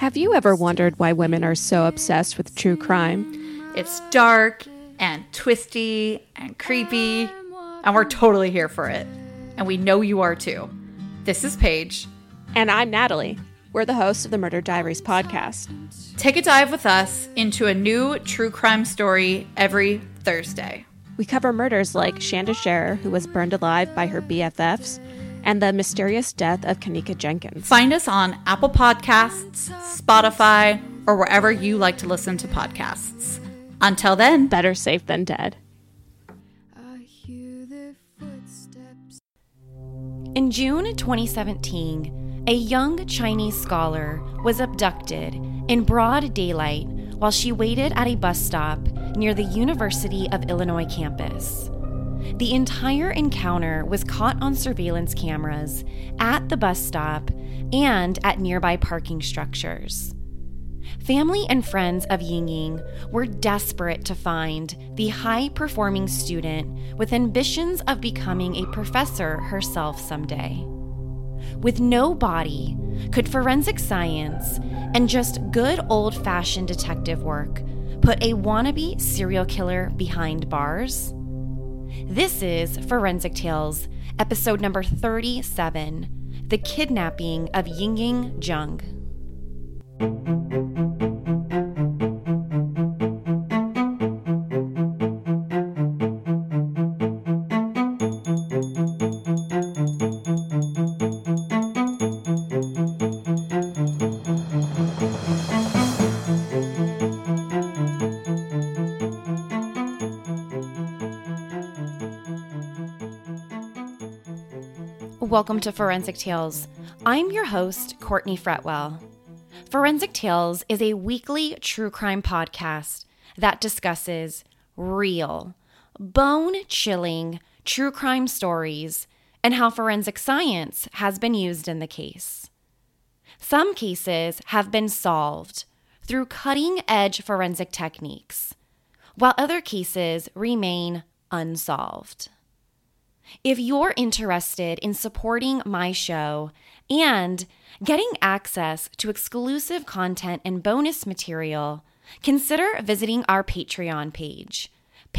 Have you ever wondered why women are so obsessed with true crime? It's dark and twisty and creepy, and we're totally here for it. And we know you are too. This is Paige. And I'm Natalie. We're the hosts of the Murder Diaries podcast. Take a dive with us into a new true crime story every Thursday. We cover murders like Shanda Scherer, who was burned alive by her BFFs, and the mysterious death of Kenneka Jenkins. Find us on Apple Podcasts, Spotify, or wherever you like to listen to podcasts. Until then, better safe than dead. In June 2017, a young Chinese scholar was abducted in broad daylight while she waited at a bus stop near the University of Illinois campus. The entire encounter was caught on surveillance cameras at the bus stop and at nearby parking structures. Family and friends of Ying Ying were desperate to find the high-performing student with ambitions of becoming a professor herself someday. With no body, could forensic science and just good old-fashioned detective work put a wannabe serial killer behind bars? This is Forensic Tales, episode number 37, The Kidnapping of Ying Ying Zheng. Welcome to Forensic Tales. I'm your host, Courtney Fretwell. Forensic Tales is a weekly true crime podcast that discusses real, bone-chilling true crime stories and how forensic science has been used in the case. Some cases have been solved through cutting-edge forensic techniques, while other cases remain unsolved. If you're interested in supporting my show and getting access to exclusive content and bonus material, consider visiting our Patreon page,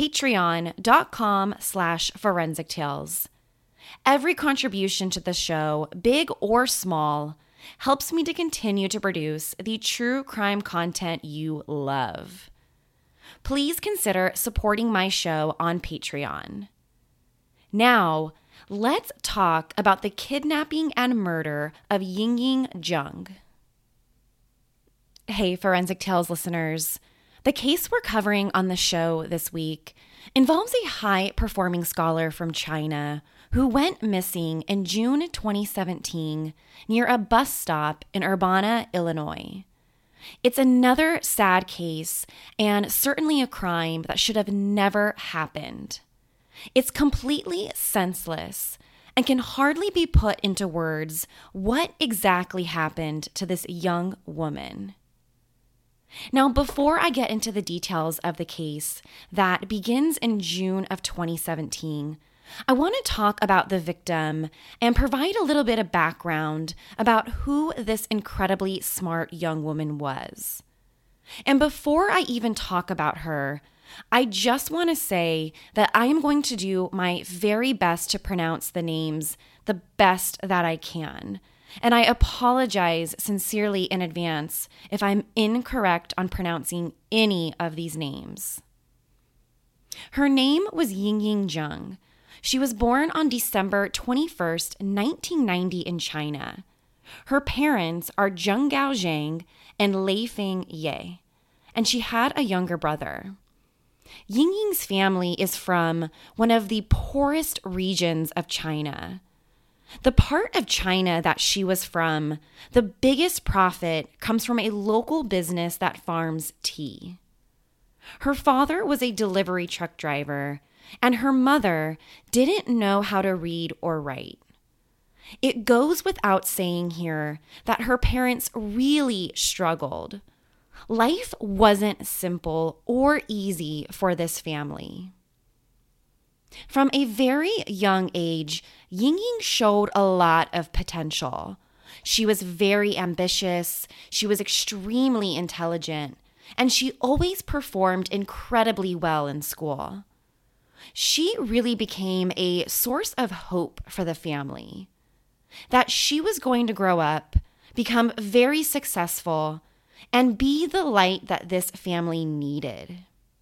patreon.com/forensictales. Every contribution to the show, big or small, helps me to continue to produce the true crime content you love. Please consider supporting my show on Patreon. Now, let's talk about the kidnapping and murder of Ying Ying Zheng. Hey, Forensic Tales listeners. The case we're covering on the show this week involves a high-performing scholar from China who went missing in June 2017 near a bus stop in Urbana, Illinois. It's another sad case and certainly a crime that should have never happened. It's completely senseless and can hardly be put into words what exactly happened to this young woman. Now, before I get into the details of the case that begins in June of 2017, I want to talk about the victim and provide a little bit of background about who this incredibly smart young woman was. And before I even talk about her, I just want to say that I am going to do my very best to pronounce the names the best that I can. And I apologize sincerely in advance if I'm incorrect on pronouncing any of these names. Her name was Ying Ying Zheng. She was born on December 21st, 1990 in China. Her parents are Zheng Gao Zhang and Leifeng Ye, and she had a younger brother. Ying Ying's family is from one of the poorest regions of China. The part of China that she was from, the biggest profit comes from a local business that farms tea. Her father was a delivery truck driver, and her mother didn't know how to read or write. It goes without saying here that her parents really struggled. Life wasn't simple or easy for this family. From a very young age, Ying Ying showed a lot of potential. She was very ambitious, she was extremely intelligent, and she always performed incredibly well in school. She really became a source of hope for the family, that she was going to grow up, become very successful, and be the light that this family needed.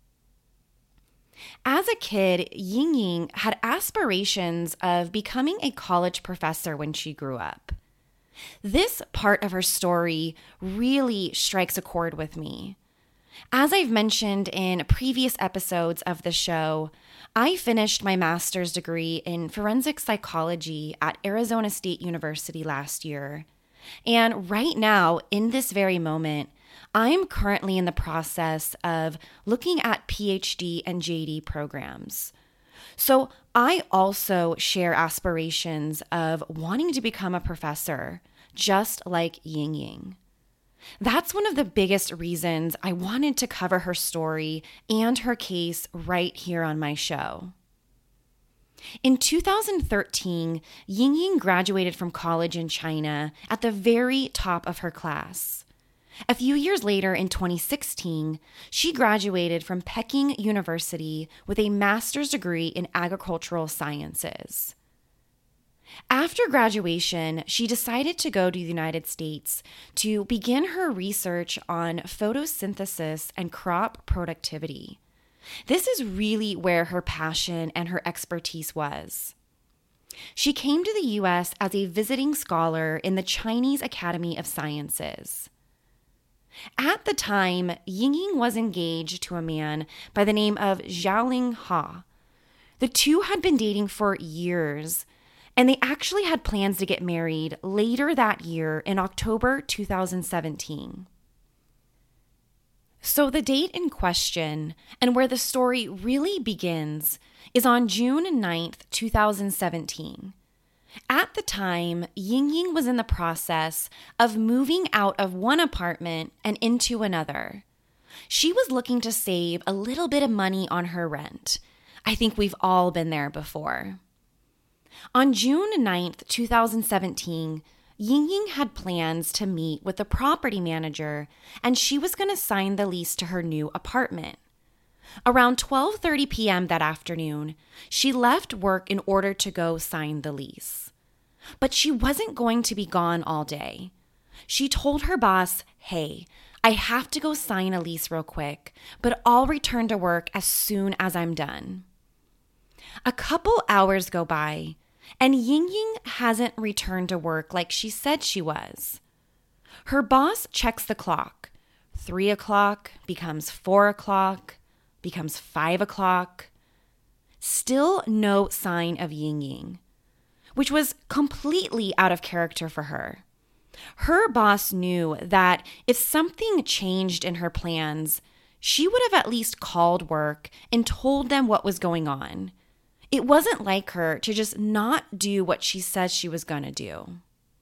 As a kid, Ying had aspirations of becoming a college professor when she grew up. This part of her story really strikes a chord with me. As I've mentioned in previous episodes of the show, I finished my master's degree in forensic psychology at Arizona State University last year. And right now, in this very moment, I'm currently in the process of looking at PhD and JD programs. So I also share aspirations of wanting to become a professor, just like Ying. That's one of the biggest reasons I wanted to cover her story and her case right here on my show. In 2013, Ying graduated from college in China at the very top of her class. A few years later, in 2016, she graduated from Peking University with a master's degree in agricultural sciences. After graduation, she decided to go to the United States to begin her research on photosynthesis and crop productivity. This is really where her passion and her expertise was. She came to the U.S. as a visiting scholar in the Chinese Academy of Sciences. At the time, Ying was engaged to a man by the name of Xiaoling Ha. The two had been dating for years, and they actually had plans to get married later that year in October 2017. So the date in question, and where the story really begins, is on June 9th, 2017. At the time, Ying was in the process of moving out of one apartment and into another. She was looking to save a little bit of money on her rent. I think we've all been there before. On June 9th, 2017, Ying had plans to meet with the property manager, and she was going to sign the lease to her new apartment. Around 12:30 p.m. that afternoon, she left work in order to go sign the lease. But she wasn't going to be gone all day. She told her boss, "Hey, I have to go sign a lease real quick, but I'll return to work as soon as I'm done." A couple hours go by, and Ying hasn't returned to work like she said she was. Her boss checks the clock. 3 o'clock becomes 4 o'clock, becomes 5 o'clock. Still no sign of Ying, which was completely out of character for her. Her boss knew that if something changed in her plans, she would have at least called work and told them what was going on. It wasn't like her to just not do what she says she was going to do.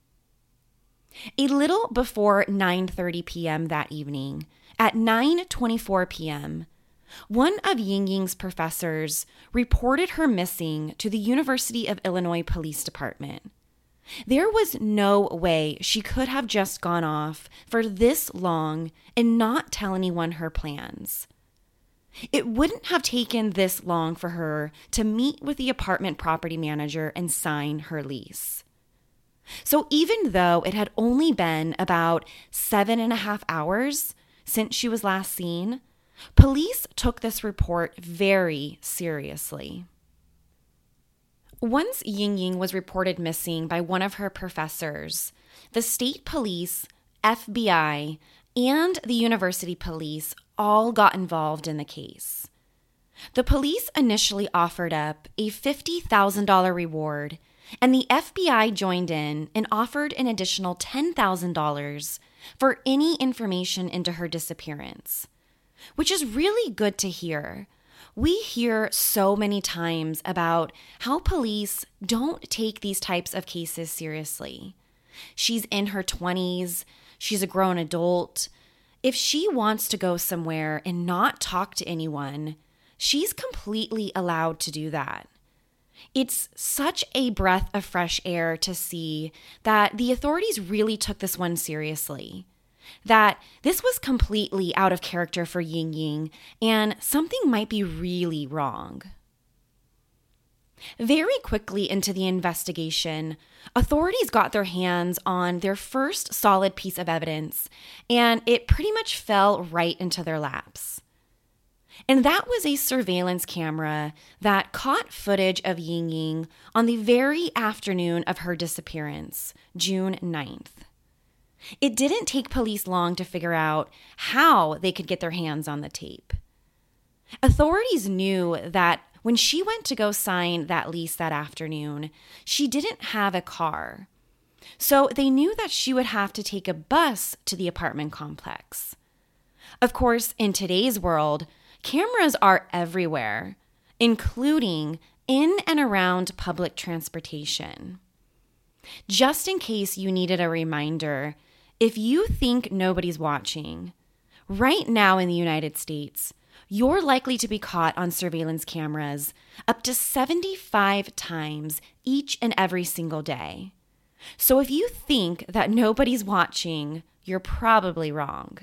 A little before 9:30 p.m. that evening, at 9:24 p.m., one of Ying's professors reported her missing to the University of Illinois Police Department. There was no way she could have just gone off for this long and not tell anyone her plans. It wouldn't have taken this long for her to meet with the apartment property manager and sign her lease. So even though it had only been about 7.5 hours since she was last seen, police took this report very seriously. Once Ying was reported missing by one of her professors, the state police, FBI, and the university police all got involved in the case. The police initially offered up a $50,000 reward, and the FBI joined in and offered an additional $10,000 for any information into her disappearance, which is really good to hear. We hear so many times about how police don't take these types of cases seriously. She's in her 20s, she's a grown adult. If she wants to go somewhere and not talk to anyone, she's completely allowed to do that. It's such a breath of fresh air to see that the authorities really took this one seriously. That this was completely out of character for Ying Ying and something might be really wrong. Very quickly into the investigation, authorities got their hands on their first solid piece of evidence, and it pretty much fell right into their laps. And that was a surveillance camera that caught footage of Ying Ying on the very afternoon of her disappearance, June 9th. It didn't take police long to figure out how they could get their hands on the tape. Authorities knew that when she went to go sign that lease that afternoon, she didn't have a car. So they knew that she would have to take a bus to the apartment complex. Of course, in today's world, cameras are everywhere, including in and around public transportation. Just in case you needed a reminder, if you think nobody's watching, right now in the United States, you're likely to be caught on surveillance cameras up to 75 times each and every single day. So if you think that nobody's watching, you're probably wrong.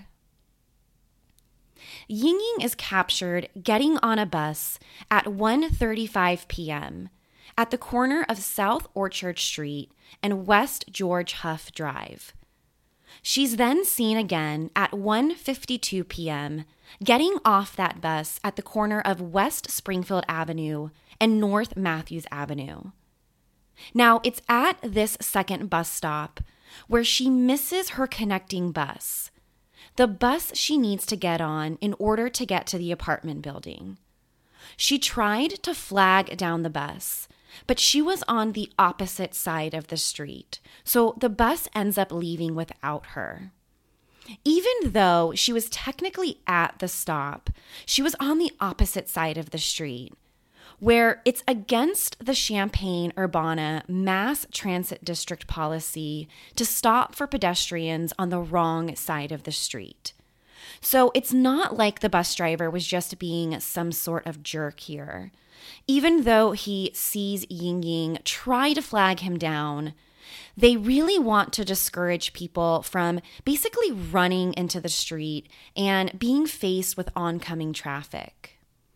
Ying Ying is captured getting on a bus at 1:35 p.m. at the corner of South Orchard Street and West George Huff Drive. She's then seen again at 1:52 p.m. getting off that bus at the corner of West Springfield Avenue and North Matthews Avenue. Now, it's at this second bus stop where she misses her connecting bus, the bus she needs to get on in order to get to the apartment building. She tried to flag down the bus, but she was on the opposite side of the street, so the bus ends up leaving without her. Even though she was technically at the stop, she was on the opposite side of the street, where it's against the Champaign-Urbana Mass Transit District policy to stop for pedestrians on the wrong side of the street. So it's not like the bus driver was just being some sort of jerk here. Even though he sees Ying Ying try to flag him down, they really want to discourage people from basically running into the street and being faced with oncoming traffic.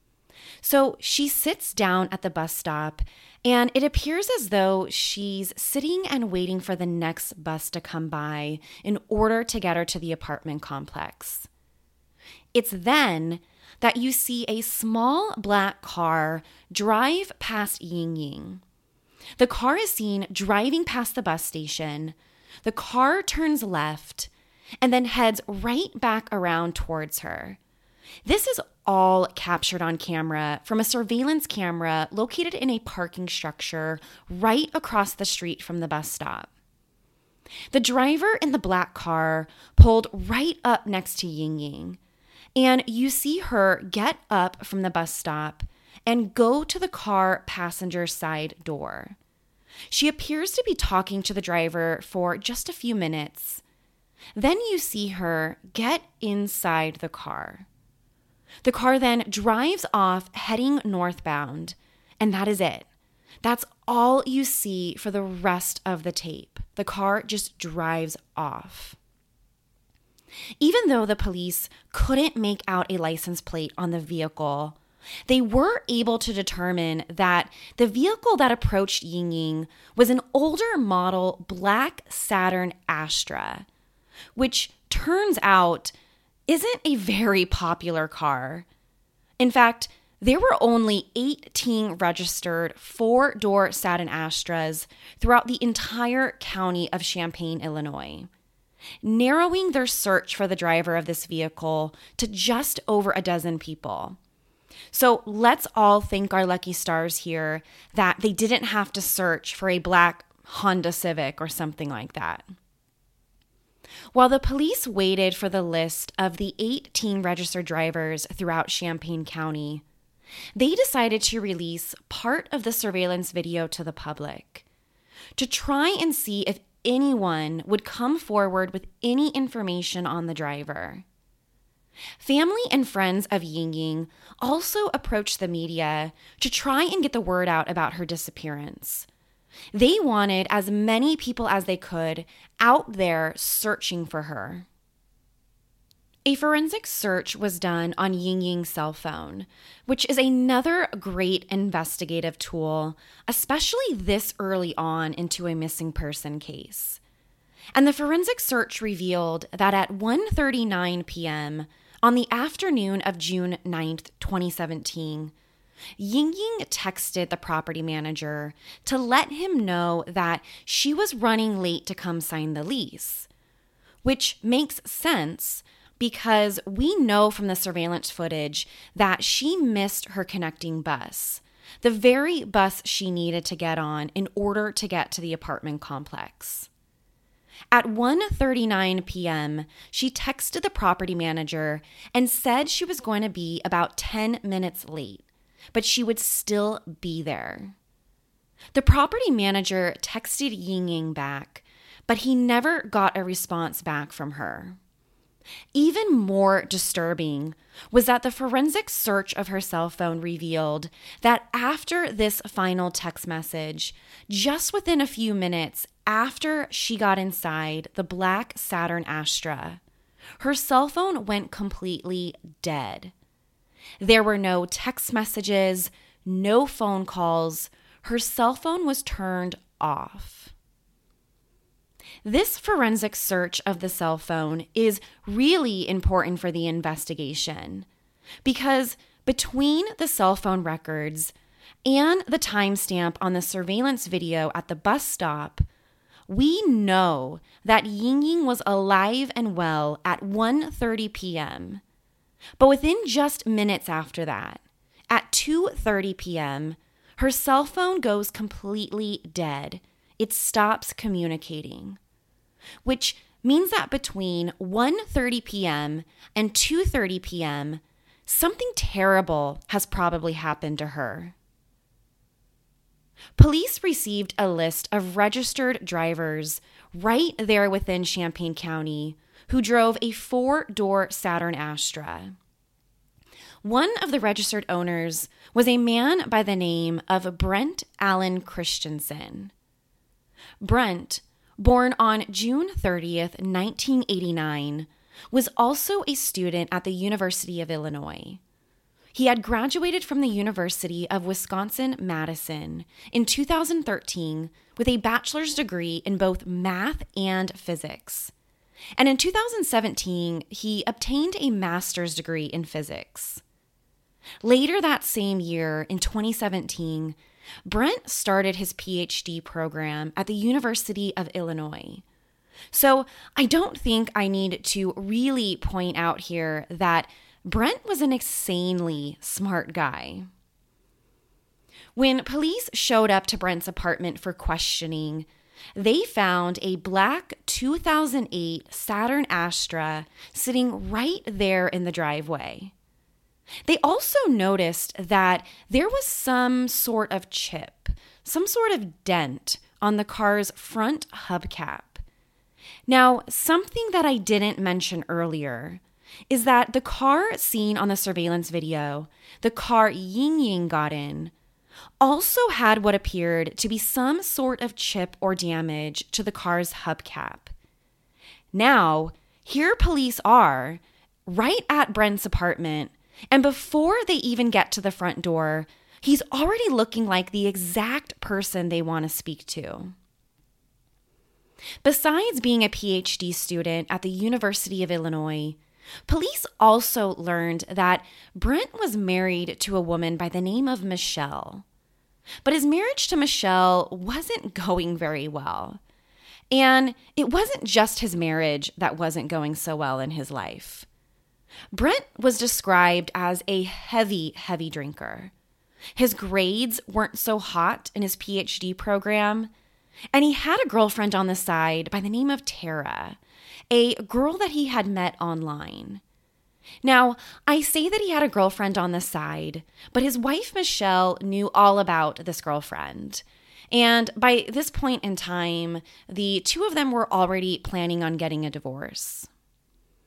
So she sits down at the bus stop, and it appears as though she's sitting and waiting for the next bus to come by in order to get her to the apartment complex. It's then that you see a small black car drive past Ying Ying. The car is seen driving past the bus station. The car turns left and then heads right back around towards her. This is all captured on camera from a surveillance camera located in a parking structure right across the street from the bus stop. The driver in the black car pulled right up next to Ying Ying, and you see her get up from the bus stop and go to the car passenger side door. She appears to be talking to the driver for just a few minutes. Then you see her get inside the car. The car then drives off heading northbound, and that is it. That's all you see for the rest of the tape. The car just drives off. Even though the police couldn't make out a license plate on the vehicle, they were able to determine that the vehicle that approached Ying Ying was an older model black Saturn Astra, which turns out isn't a very popular car. In fact, there were only 18 registered 4-door Saturn Astras throughout the entire county of Champaign, Illinois, narrowing their search for the driver of this vehicle to just over a dozen people. So let's all thank our lucky stars here that they didn't have to search for a black Honda Civic or something like that. While the police waited for the list of the 18 registered drivers throughout Champaign County, they decided to release part of the surveillance video to the public to try and see if anyone would come forward with any information on the driver. Family and friends of Ying Ying also approached the media to try and get the word out about her disappearance. They wanted as many people as they could out there searching for her. A forensic search was done on Ying Ying's cell phone, which is another great investigative tool, especially this early on into a missing person case. And the forensic search revealed that at 1:39 p.m. on the afternoon of June 9th, 2017, Ying Ying texted the property manager to let him know that she was running late to come sign the lease, which makes sense because we know from the surveillance footage that she missed her connecting bus, the very bus she needed to get on in order to get to the apartment complex. At 1:39 p.m., she texted the property manager and said she was going to be about 10 minutes late, but she would still be there. The property manager texted Ying Ying back, but he never got a response back from her. Even more disturbing was that the forensic search of her cell phone revealed that after this final text message, just within a few minutes after she got inside the black Saturn Astra, her cell phone went completely dead. There were no text messages, no phone calls. Her cell phone was turned off. This forensic search of the cell phone is really important for the investigation because between the cell phone records and the timestamp on the surveillance video at the bus stop, we know that Ying Ying was alive and well at 1:30 p.m. But within just minutes after that, at 2:30 p.m., her cell phone goes completely dead. It stops communicating, which means that between 1:30 p.m. and 2:30 p.m., something terrible has probably happened to her. Police received a list of registered drivers right there within Champaign County who drove a 4-door Saturn Astra. One of the registered owners was a man by the name of Brent Allen Christensen. Brent, born on June 30th, 1989, was also a student at the University of Illinois. He had graduated from the University of Wisconsin-Madison in 2013 with a bachelor's degree in both math and physics. And in 2017, he obtained a master's degree in physics. Later that same year, in 2017, Brent started his PhD program at the University of Illinois. So I don't think I need to really point out here that Brent was an insanely smart guy. When police showed up to Brent's apartment for questioning, they found a black 2008 Saturn Astra sitting right there in the driveway. They also noticed that there was some sort of chip, some sort of dent on the car's front hubcap. Now, something that I didn't mention earlier is that the car seen on the surveillance video, the car Ying Ying got in, also had what appeared to be some sort of chip or damage to the car's hubcap. Now, here police are, right at Brent's apartment, and before they even get to the front door, he's already looking like the exact person they want to speak to. Besides being a PhD student at the University of Illinois, police also learned that Brent was married to a woman by the name of Michelle. But his marriage to Michelle wasn't going very well. And it wasn't just his marriage that wasn't going so well in his life. Brent was described as a heavy, heavy drinker. His grades weren't so hot in his PhD program, and he had a girlfriend on the side by the name of Tara, a girl that he had met online. Now, I say that he had a girlfriend on the side, but his wife Michelle knew all about this girlfriend. And by this point in time, the two of them were already planning on getting a divorce.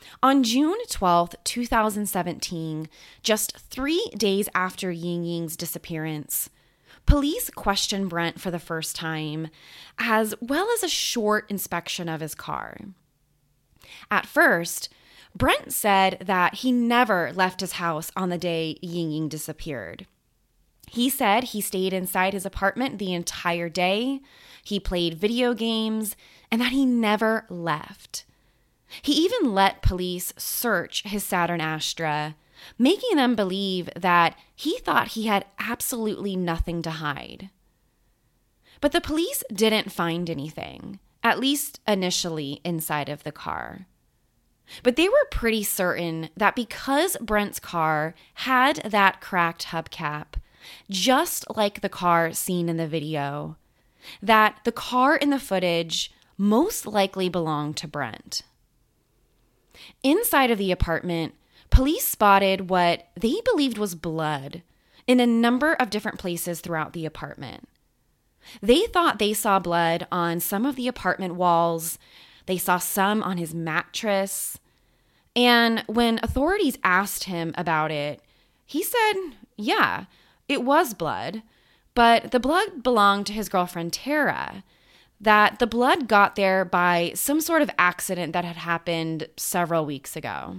On June 12th, 2017, just 3 days after Ying Ying's disappearance, police questioned Brent for the first time, as well as a short inspection of his car. At first, Brent said that he never left his house on the day Ying Ying disappeared. He said he stayed inside his apartment the entire day, he played video games, and that he never left. He even let police search his Saturn Astra, making them believe that he thought he had absolutely nothing to hide. But the police didn't find anything, at least initially inside of the car. But they were pretty certain that because Brent's car had that cracked hubcap, just like the car seen in the video, that the car in the footage most likely belonged to Brent. Inside of the apartment, police spotted what they believed was blood in a number of different places throughout the apartment. They thought they saw blood on some of the apartment walls. They saw some on his mattress. And when authorities asked him about it, he said, yeah, it was blood, but the blood belonged to his girlfriend, Tara, that the blood got there by some sort of accident that had happened several weeks ago.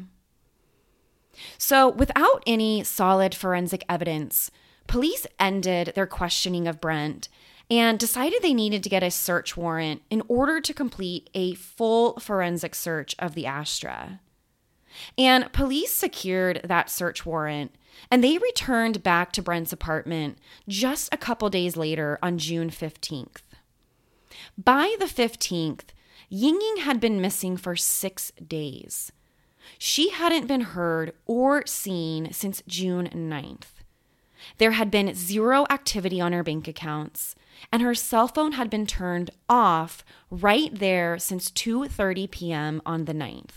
So without any solid forensic evidence, police ended their questioning of Brent and decided they needed to get a search warrant in order to complete a full forensic search of the Astra. And police secured that search warrant, and they returned back to Brent's apartment just a couple days later on June 15th. By the 15th, Ying Ying had been missing for 6 days. She hadn't been heard or seen since June 9th. There had been zero activity on her bank accounts, and her cell phone had been turned off right there since 2:30 p.m. on the 9th.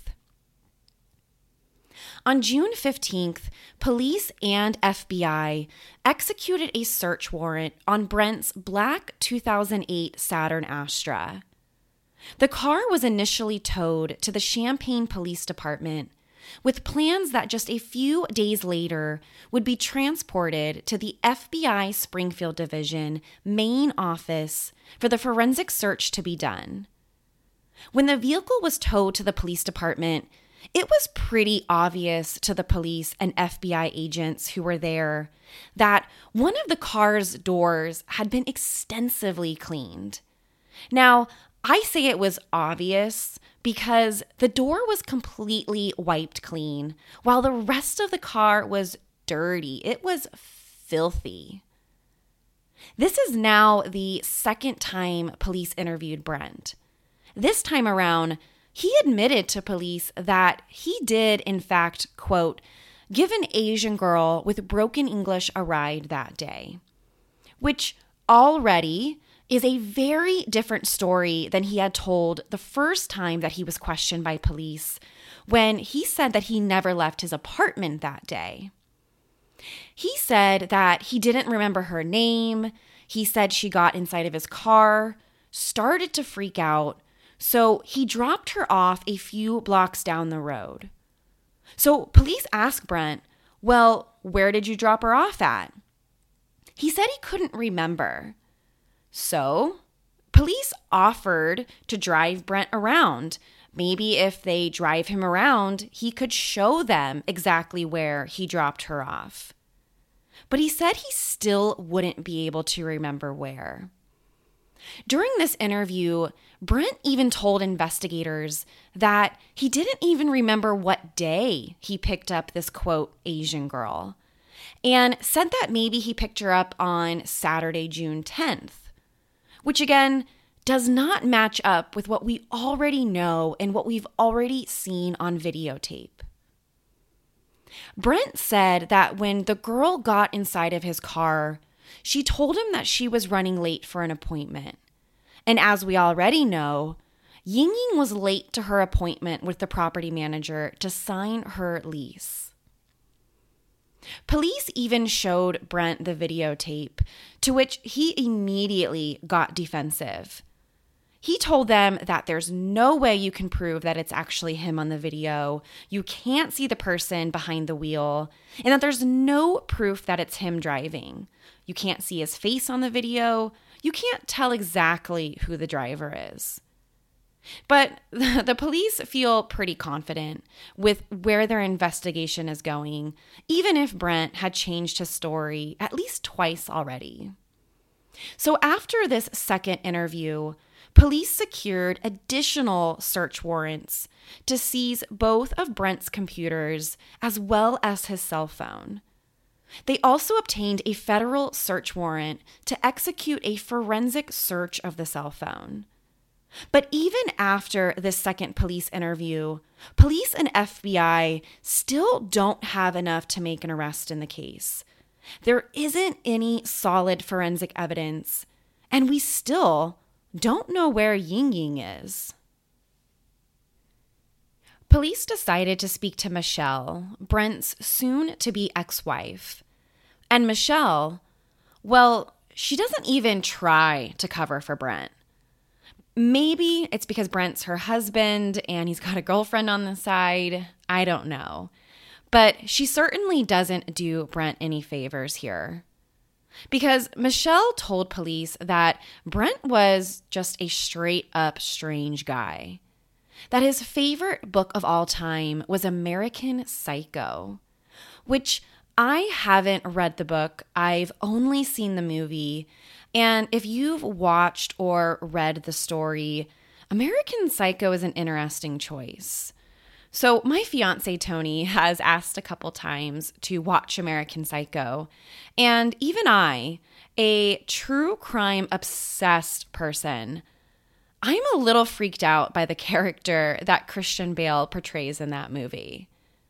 On June 15th, police and FBI executed a search warrant on Brent's black 2008 Saturn Astra. The car was initially towed to the Champaign Police Department, with plans that just a few days later would be transported to the FBI Springfield Division main office for the forensic search to be done. When the vehicle was towed to the police department, it was pretty obvious to the police and FBI agents who were there that one of the car's doors had been extensively cleaned. Now, I say it was obvious because the door was completely wiped clean, while the rest of the car was dirty. It was filthy. This is now the second time police interviewed Brent. This time around, he admitted to police that he did, in fact, quote, give an Asian girl with broken English a ride that day, which already is a very different story than he had told the first time that he was questioned by police, when he said that he never left his apartment that day. He said that he didn't remember her name. He said she got inside of his car, started to freak out, so he dropped her off a few blocks down the road. So police asked Brent, well, where did you drop her off at? He said he couldn't remember. So police offered to drive Brent around. Maybe if they drive him around, he could show them exactly where he dropped her off. But he said he still wouldn't be able to remember where. During this interview, Brent even told investigators that he didn't even remember what day he picked up this, quote, Asian girl, and said that maybe he picked her up on Saturday, June 10th, which again does not match up with what we already know and what we've already seen on videotape. Brent said that when the girl got inside of his car, she told him that she was running late for an appointment. And as we already know, Ying Ying was late to her appointment with the property manager to sign her lease. Police even showed Brent the videotape, to which he immediately got defensive. He told them that there's no way you can prove that it's actually him on the video. You can't see the person behind the wheel, and that there's no proof that it's him driving. You can't see his face on the video. You can't tell exactly who the driver is. But the police feel pretty confident with where their investigation is going, even if Brent had changed his story at least twice already. So after this second interview, police secured additional search warrants to seize both of Brent's computers as well as his cell phone. They also obtained a federal search warrant to execute a forensic search of the cell phone. But even after this second police interview, police and FBI still don't have enough to make an arrest in the case. There isn't any solid forensic evidence, and we still don't know where Ying Ying is. Police decided to speak to Michelle, Brent's soon-to-be ex-wife. And Michelle, well, she doesn't even try to cover for Brent. Maybe it's because Brent's her husband and he's got a girlfriend on the side. I don't know. But she certainly doesn't do Brent any favors here. Because Michelle told police that Brent was just a straight-up strange guy. That his favorite book of all time was American Psycho, which I haven't read the book. I've only seen the movie. And if you've watched or read the story, American Psycho is an interesting choice. So my fiance, Tony, has asked a couple times to watch American Psycho. And even I, a true crime obsessed person, I'm a little freaked out by the character that Christian Bale portrays in that movie.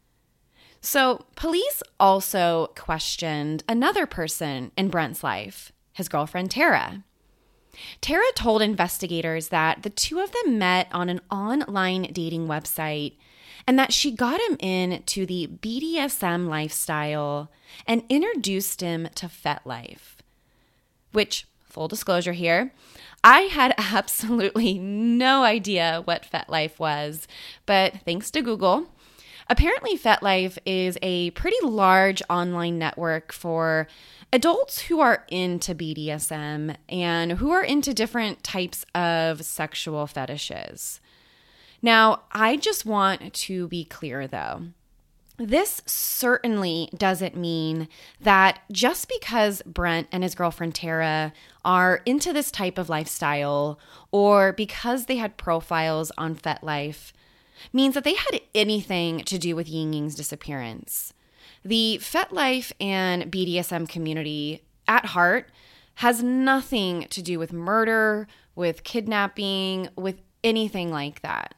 So police also questioned another person in Brent's life, his girlfriend Tara. Tara told investigators that the two of them met on an online dating website and that she got him into the BDSM lifestyle and introduced him to FetLife. Which, full disclosure here, I had absolutely no idea what FetLife was, but thanks to Google, apparently FetLife is a pretty large online network for adults who are into BDSM and who are into different types of sexual fetishes. Now, I just want to be clear, though. This certainly doesn't mean that just because Brent and his girlfriend Tara are into this type of lifestyle or because they had profiles on FetLife means that they had anything to do with Ying Ying's disappearance. The FetLife and BDSM community, at heart, has nothing to do with murder, with kidnapping, with anything like that.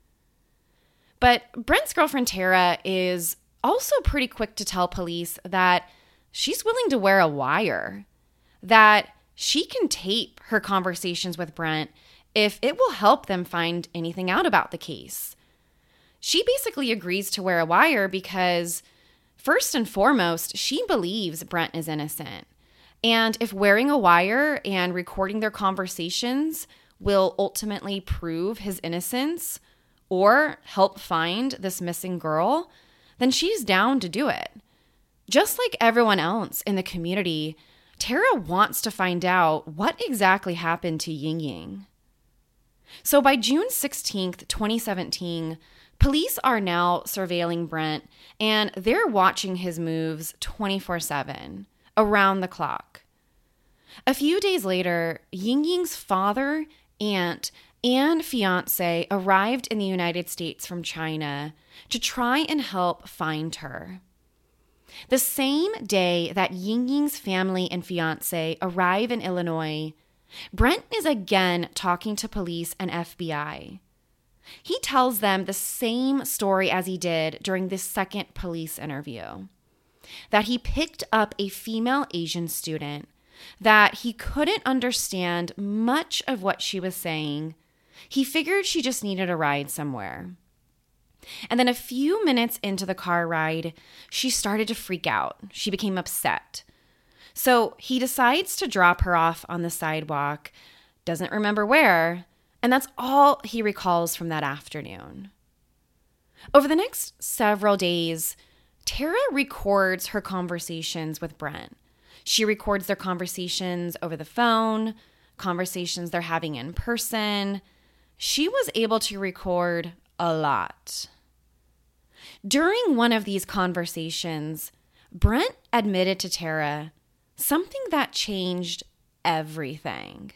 But Brent's girlfriend Tara is also pretty quick to tell police that she's willing to wear a wire, that she can tape her conversations with Brent if it will help them find anything out about the case. She basically agrees to wear a wire because, first and foremost, she believes Brent is innocent. And if wearing a wire and recording their conversations will ultimately prove his innocence or help find this missing girl, then she's down to do it. Just like everyone else in the community, Tara wants to find out what exactly happened to Ying Ying. So by June 16th, 2017, police are now surveilling Brent, and they're watching his moves 24/7, around the clock. A few days later, Ying Ying's father, aunt, and fiance arrived in the United States from China to try and help find her. The same day that Ying Ying's family and fiance arrive in Illinois, Brent is again talking to police and FBI. He tells them the same story as he did during this second police interview, that he picked up a female Asian student, that he couldn't understand much of what she was saying. He figured she just needed a ride somewhere. And then a few minutes into the car ride, she started to freak out. She became upset. So he decides to drop her off on the sidewalk, doesn't remember where, And that's all he recalls from that afternoon. Over the next several days, Tara records her conversations with Brent. She records their conversations over the phone, conversations they're having in person. She was able to record a lot. During one of these conversations, Brent admitted to Tara something that changed everything.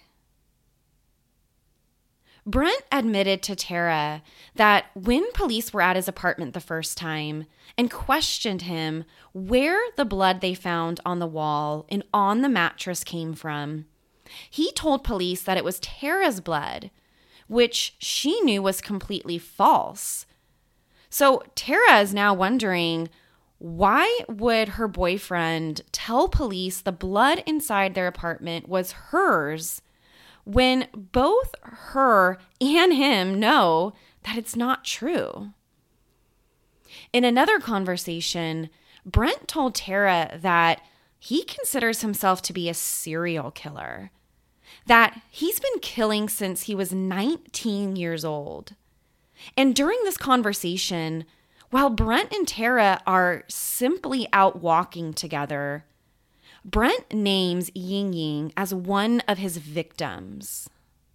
Brent admitted to Tara that when police were at his apartment the first time and questioned him where the blood they found on the wall and on the mattress came from, he told police that it was Tara's blood, which she knew was completely false. So Tara is now wondering, why would her boyfriend tell police the blood inside their apartment was hers when both her and him know that it's not true? In another conversation, Brent told Tara that he considers himself to be a serial killer, that he's been killing since he was 19 years old. And during this conversation, while Brent and Tara are simply out walking together, Brent names Ying Ying as one of his victims.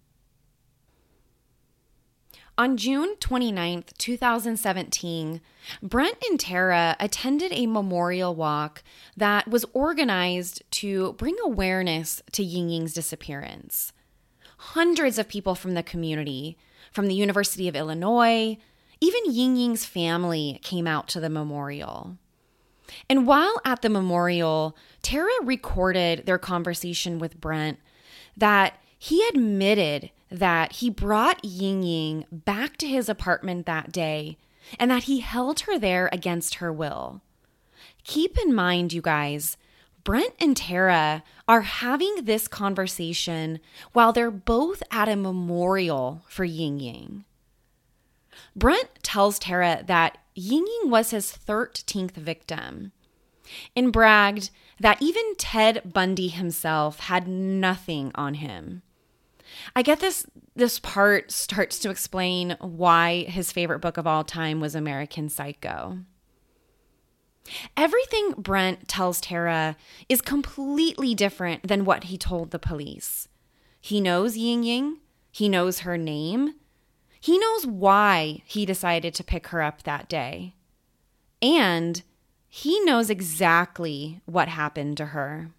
On June 29th, 2017, Brent and Tara attended a memorial walk that was organized to bring awareness to Ying Ying's disappearance. Hundreds of people from the community, from the University of Illinois, even Ying Ying's family came out to the memorial. And while at the memorial, Tara recorded their conversation with Brent that he admitted that he brought Ying Ying back to his apartment that day and that he held her there against her will. Keep in mind, you guys, Brent and Tara are having this conversation while they're both at a memorial for Ying Ying. Brent tells Tara that Ying Ying was his 13th victim and bragged that even Ted Bundy himself had nothing on him. I get this part starts to explain why his favorite book of all time was American Psycho. Everything Brent tells Tara is completely different than what he told the police. He knows Ying Ying. He knows her name. He knows why he decided to pick her up that day. And he knows exactly what happened to her.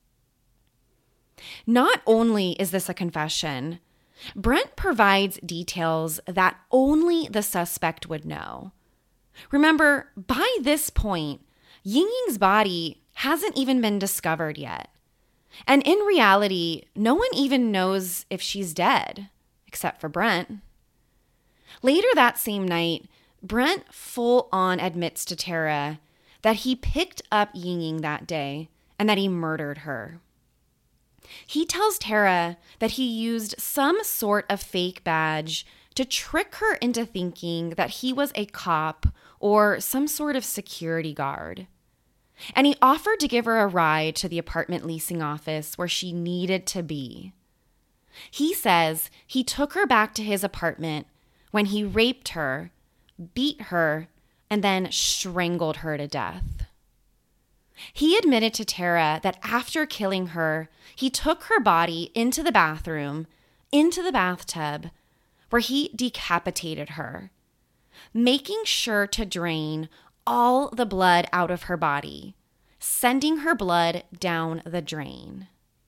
Not only is this a confession, Brent provides details that only the suspect would know. Remember, by this point, Ying Ying's body hasn't even been discovered yet. And in reality, no one even knows if she's dead, except for Brent. Later that same night, Brent full-on admits to Tara that he picked up Ying Ying that day and that he murdered her. He tells Tara that he used some sort of fake badge to trick her into thinking that he was a cop or some sort of security guard. And he offered to give her a ride to the apartment leasing office where she needed to be. He says he took her back to his apartment when he raped her, beat her, and then strangled her to death. He admitted to Tara that after killing her, he took her body into the bathroom, into the bathtub, where he decapitated her, making sure to drain all the blood out of her body, sending her blood down the drain.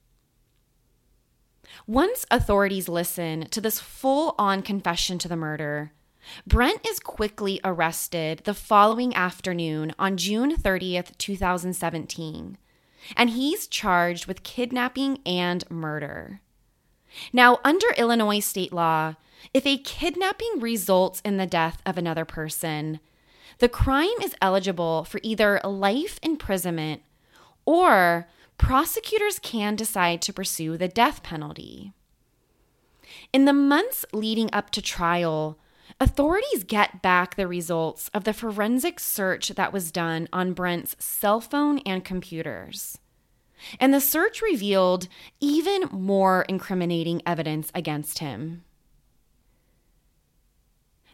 Once authorities listen to this full-on confession to the murder, Brent is quickly arrested the following afternoon on June 30th, 2017, and he's charged with kidnapping and murder. Now, under Illinois state law, if a kidnapping results in the death of another person, the crime is eligible for either life imprisonment or prosecutors can decide to pursue the death penalty. In the months leading up to trial, authorities get back the results of the forensic search that was done on Brent's cell phone and computers. And the search revealed even more incriminating evidence against him.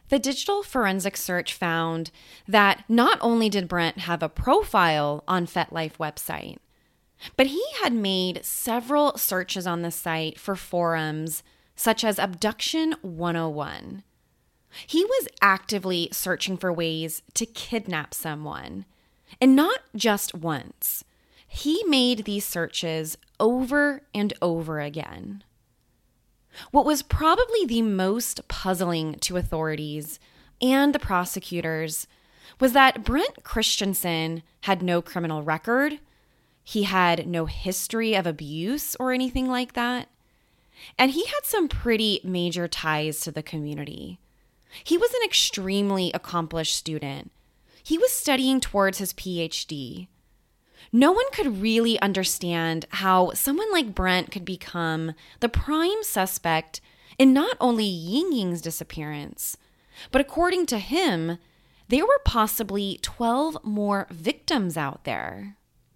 The digital forensic search found that not only did Brent have a profile on FetLife website, but he had made several searches on the site for forums such as Abduction 101. He was actively searching for ways to kidnap someone, and not just once. He made these searches over and over again. What was probably the most puzzling to authorities and the prosecutors was that Brent Christensen had no criminal record. He had no history of abuse or anything like that. And he had some pretty major ties to the community. He was an extremely accomplished student. He was studying towards his PhD. No one could really understand how someone like Brent could become the prime suspect in not only Ying Ying's disappearance, but according to him, there were possibly 12 more victims out there.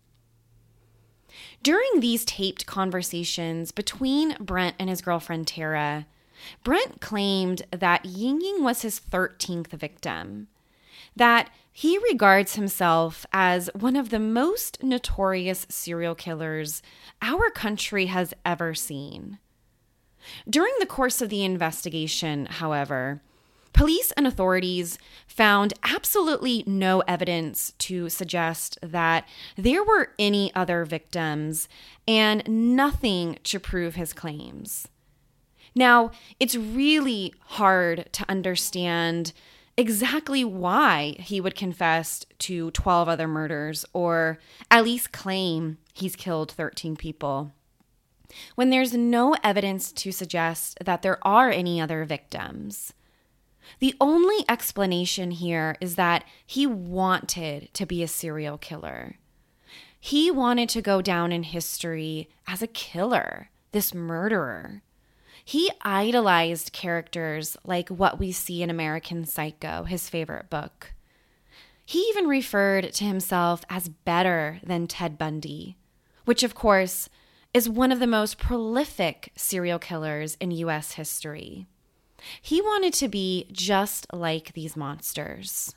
During these taped conversations between Brent and his girlfriend Tara, Brent claimed that Ying Ying was his 13th victim, that he regards himself as one of the most notorious serial killers our country has ever seen. During the course of the investigation, however, police and authorities found absolutely no evidence to suggest that there were any other victims and nothing to prove his claims. Now, it's really hard to understand exactly why he would confess to 12 other murders or at least claim he's killed 13 people when there's no evidence to suggest that there are any other victims. The only explanation here is that he wanted to be a serial killer. He wanted to go down in history as a killer, this murderer. He idolized characters like what we see in American Psycho, his favorite book. He even referred to himself as better than Ted Bundy, which of course is one of the most prolific serial killers in U.S. history. He wanted to be just like these monsters.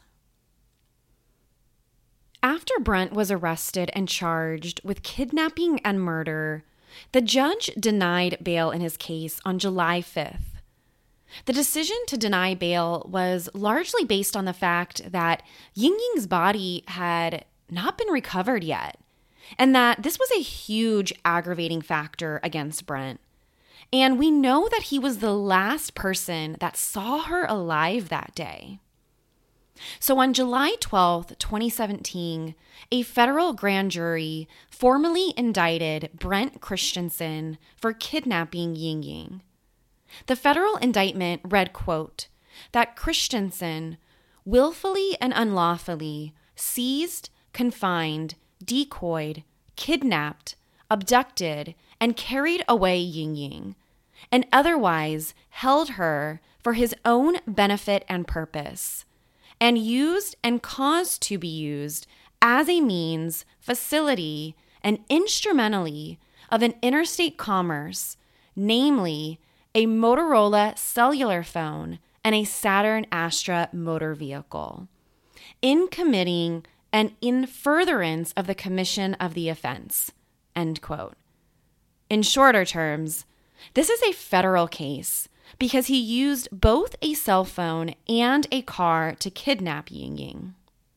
After Brent was arrested and charged with kidnapping and murder, the judge denied bail in his case on July 5th. The decision to deny bail was largely based on the fact that Ying Ying's body had not been recovered yet, and that this was a huge aggravating factor against Brent. And we know that he was the last person that saw her alive that day. So on July 12th, 2017, a federal grand jury formally indicted Brent Christensen for kidnapping Ying Ying. The federal indictment read, quote, that Christensen willfully and unlawfully seized, confined, decoyed, kidnapped, abducted, and carried away Ying Ying, and otherwise held her for his own benefit and purpose, and used and caused to be used as a means, facility, and instrumentally of an interstate commerce, namely a Motorola cellular phone and a Saturn Astra motor vehicle, in committing and in furtherance of the commission of the offense, end quote. In shorter terms, this is a federal case because he used both a cell phone and a car to kidnap Ying Ying.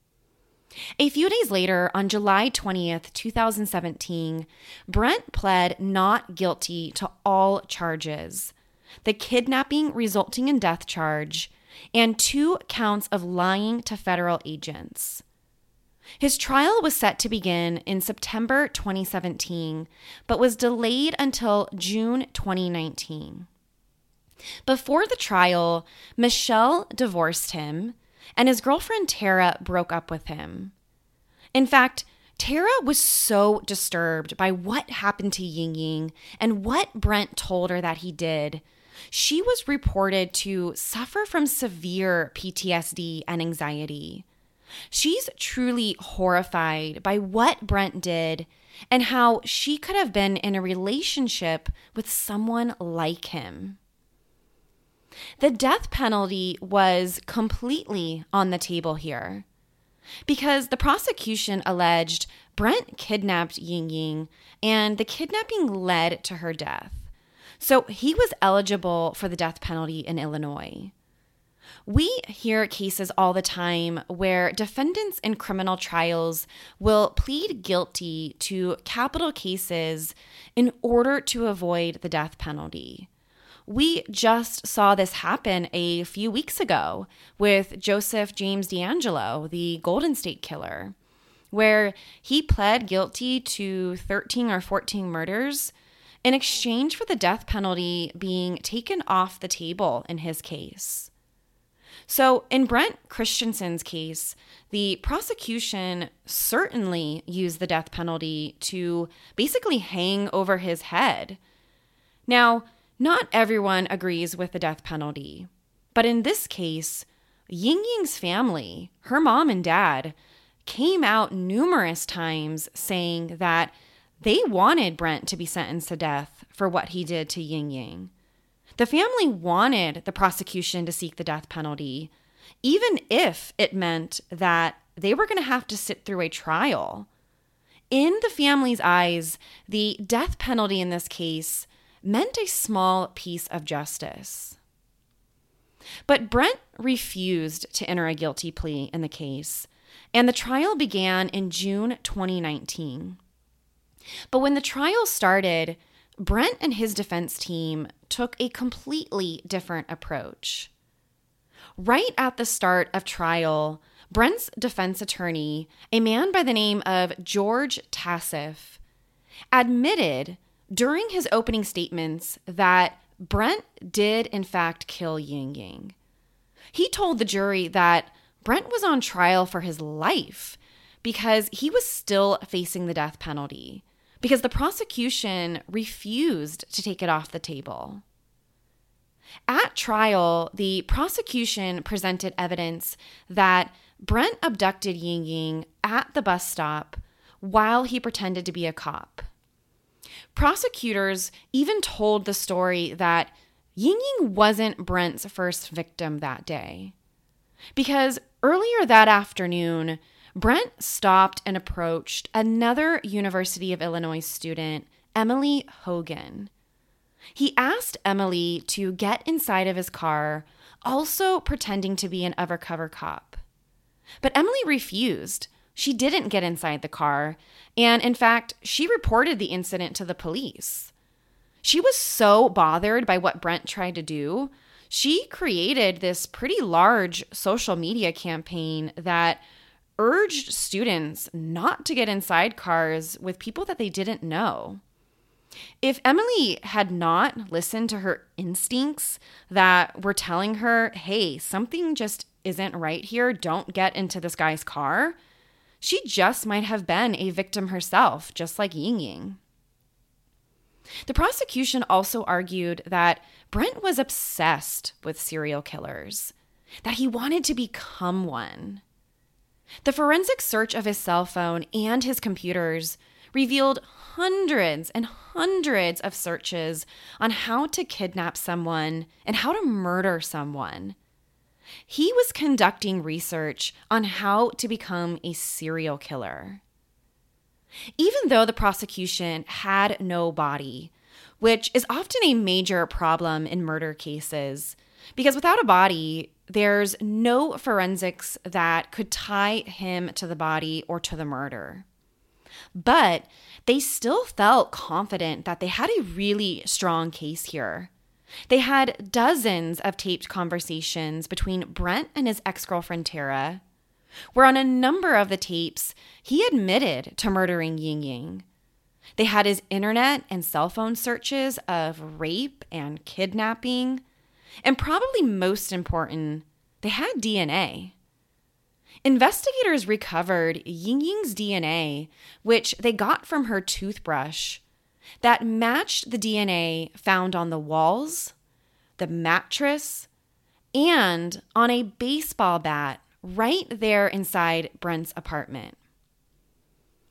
A few days later, on July 20th, 2017, Brent pled not guilty to all charges, the kidnapping resulting in death charge, and 2 counts of lying to federal agents. His trial was set to begin in September 2017, but was delayed until June 2019. Before the trial, Michelle divorced him, and his girlfriend Tara broke up with him. In fact, Tara was so disturbed by what happened to Ying Ying and what Brent told her that he did. She was reported to suffer from severe PTSD and anxiety. She's truly horrified by what Brent did and how she could have been in a relationship with someone like him. The death penalty was completely on the table here because the prosecution alleged Brent kidnapped Ying Ying and the kidnapping led to her death. So he was eligible for the death penalty in Illinois. We hear cases all the time where defendants in criminal trials will plead guilty to capital cases in order to avoid the death penalty. We just saw this happen a few weeks ago with Joseph James DeAngelo, the Golden State Killer, where he pled guilty to 13 or 14 murders in exchange for the death penalty being taken off the table in his case. So in Brent Christensen's case, the prosecution certainly used the death penalty to basically hang over his head. Now, not everyone agrees with the death penalty, but in this case, Ying Ying's family, her mom and dad, came out numerous times saying that they wanted Brent to be sentenced to death for what he did to Ying Ying. The family wanted the prosecution to seek the death penalty, even if it meant that they were going to have to sit through a trial. In the family's eyes, the death penalty in this case meant a small piece of justice. But Brent refused to enter a guilty plea in the case, and the trial began in June 2019. But when the trial started, Brent and his defense team took a completely different approach. Right at the start of trial, Brent's defense attorney, a man by the name of George Tassif, admitted during his opening statements that Brent did in fact kill Ying Ying. He told the jury that Brent was on trial for his life because he was still facing the death penalty, because the prosecution refused to take it off the table. At trial, the prosecution presented evidence that Brent abducted Ying Ying at the bus stop while he pretended to be a cop. Prosecutors even told the story that Ying Ying wasn't Brent's first victim that day, because earlier that afternoon, Brent stopped and approached another University of Illinois student, Emily Hogan. He asked Emily to get inside of his car, also pretending to be an undercover cop. But Emily refused. She didn't get inside the car, and in fact, she reported the incident to the police. She was so bothered by what Brent tried to do, she created this pretty large social media campaign that urged students not to get inside cars with people that they didn't know. If Emily had not listened to her instincts that were telling her, hey, something just isn't right here, don't get into this guy's car, she just might have been a victim herself, just like Ying Ying. The prosecution also argued that Brent was obsessed with serial killers, that he wanted to become one. The forensic search of his cell phone and his computers revealed hundreds and hundreds of searches on how to kidnap someone and how to murder someone. He was conducting research on how to become a serial killer. Even though the prosecution had no body, which is often a major problem in murder cases, because without a body, there's no forensics that could tie him to the body or to the murder. But they still felt confident that they had a really strong case here. They had dozens of taped conversations between Brent and his ex-girlfriend Tara, where on a number of the tapes, he admitted to murdering Ying Ying. They had his internet and cell phone searches of rape and kidnapping, and probably most important, they had DNA. Investigators recovered Ying Ying's DNA, which they got from her toothbrush, that matched the DNA found on the walls, the mattress, and on a baseball bat right there inside Brent's apartment.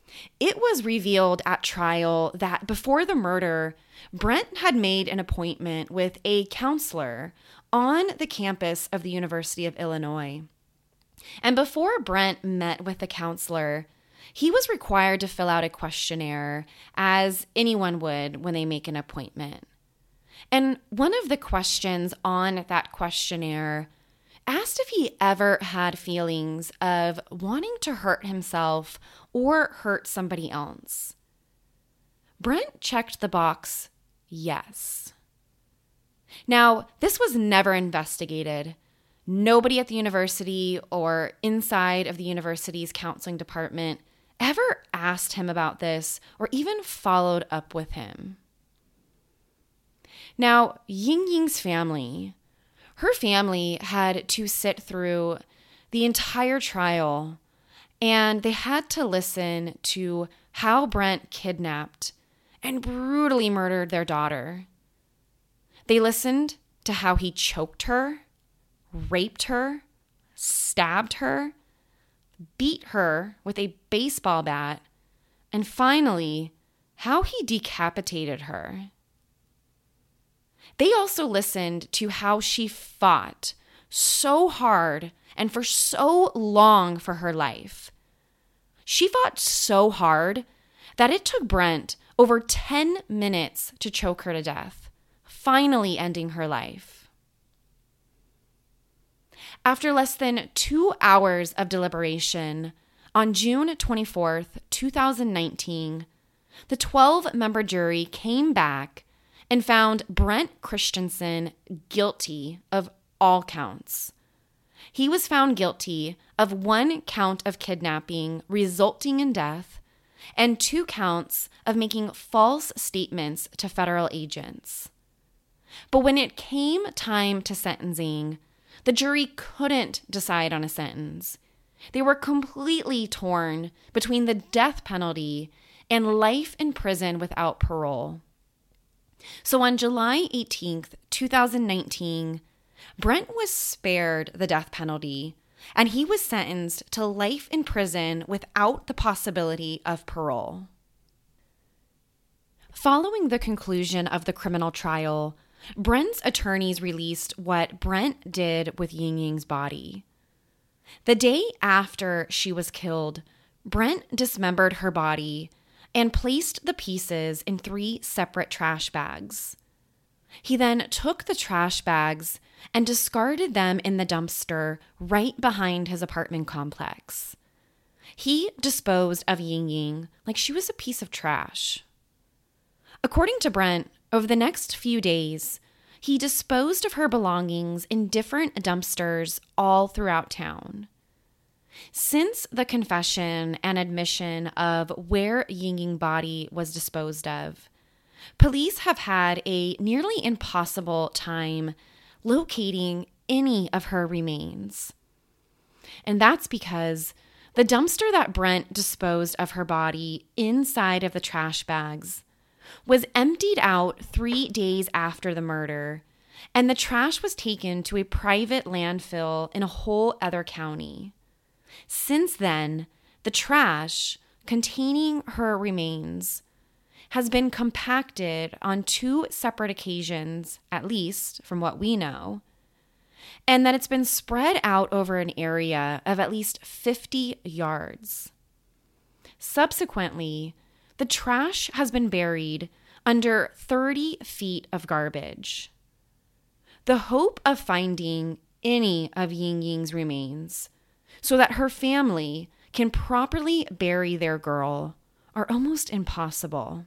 It was revealed at trial that before the murder, Brent had made an appointment with a counselor on the campus of the University of Illinois. And before Brent met with the counselor, he was required to fill out a questionnaire, as anyone would when they make an appointment. And one of the questions on that questionnaire asked if he ever had feelings of wanting to hurt himself or hurt somebody else. Brent checked the box, yes. Now, this was never investigated. Nobody at the university or inside of the university's counseling department ever asked him about this or even followed up with him. Now, Ying Ying's family, her family had to sit through the entire trial, and they had to listen to how Brent kidnapped and brutally murdered their daughter. They listened to how he choked her, raped her, stabbed her, beat her with a baseball bat, and finally, how he decapitated her. They also listened to how she fought so hard and for so long for her life. She fought so hard that it took Brent over 10 minutes to choke her to death, finally ending her life. After less than 2 hours of deliberation, on June 24th, 2019, the 12-member jury came back and found Brent Christensen guilty of all counts. He was found guilty of 1 count of kidnapping resulting in death and 2 counts of making false statements to federal agents. But when it came time to sentencing, the jury couldn't decide on a sentence. They were completely torn between the death penalty and life in prison without parole. So on July 18th, 2019, Brent was spared the death penalty, and he was sentenced to life in prison without the possibility of parole. Following the conclusion of the criminal trial, Brent's attorneys released what Brent did with Ying Ying's body. The day after she was killed, Brent dismembered her body and placed the pieces in 3 separate trash bags. He then took the trash bags and discarded them in the dumpster right behind his apartment complex. He disposed of Ying Ying like she was a piece of trash. According to Brent, over the next few days, he disposed of her belongings in different dumpsters all throughout town. Since the confession and admission of where Ying Ying's body was disposed of, police have had a nearly impossible time locating any of her remains. And that's because the dumpster that Brent disposed of her body inside of the trash bags was emptied out 3 days after the murder, and the trash was taken to a private landfill in a whole other county. Since then, the trash containing her remains has been compacted on 2 separate occasions, at least from what we know, and that it's been spread out over an area of at least 50 yards. Subsequently, the trash has been buried under 30 feet of garbage. The hope of finding any of Ying Ying's remains so that her family can properly bury their girl are almost impossible.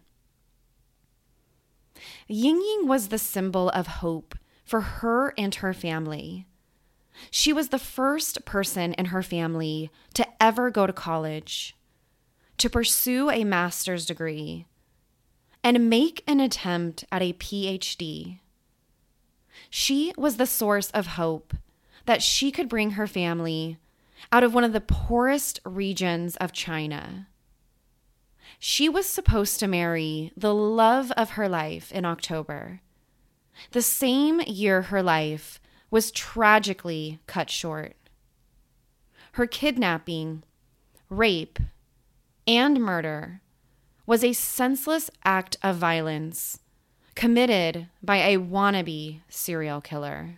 Ying Ying was the symbol of hope for her and her family. She was the first person in her family to ever go to college, to pursue a master's degree, and make an attempt at a PhD. She was the source of hope that she could bring her family out of one of the poorest regions of China. She was supposed to marry the love of her life in October, the same year her life was tragically cut short. Her kidnapping, rape, and murder was a senseless act of violence committed by a wannabe serial killer.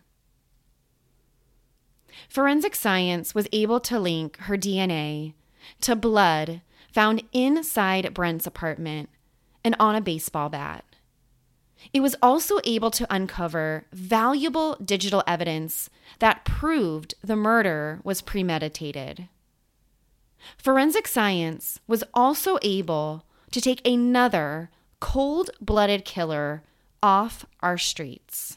Forensic science was able to link her DNA to blood found inside Brent's apartment and on a baseball bat. It was also able to uncover valuable digital evidence that proved the murder was premeditated. Forensic science was also able to take another cold-blooded killer off our streets.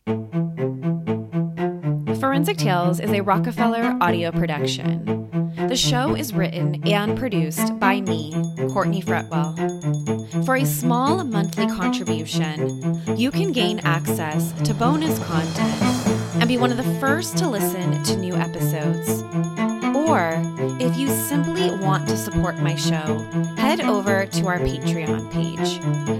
Forensic Tales is a Rockefeller audio production. The show is written and produced by me, Courtney Fretwell. For a small monthly contribution, you can gain access to bonus content and be one of the first to listen to new episodes. Or, if you simply want to support my show, head over to our Patreon page,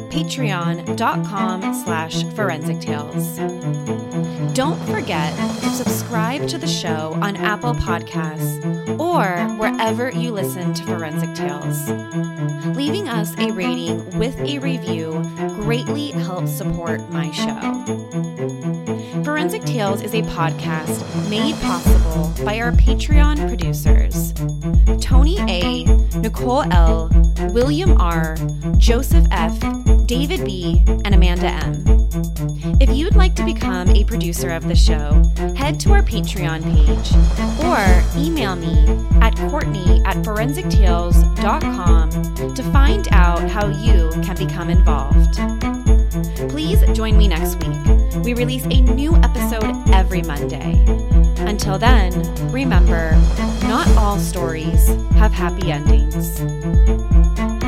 patreon.com/Forensic Tales. Don't forget to subscribe to the show on Apple Podcasts or wherever you listen to Forensic Tales. Leaving us a rating with a review greatly helps support my show. Forensic Tales is a podcast made possible by our Patreon producers, Tony A., Nicole L., William R., Joseph F., David B., and Amanda M. If you'd like to become a producer of the show, head to our Patreon page or email me at Courtney@ForensicTales.com to find out how you can become involved. Please join me next week. We release a new episode every Monday. Until then, remember, not all stories have happy endings.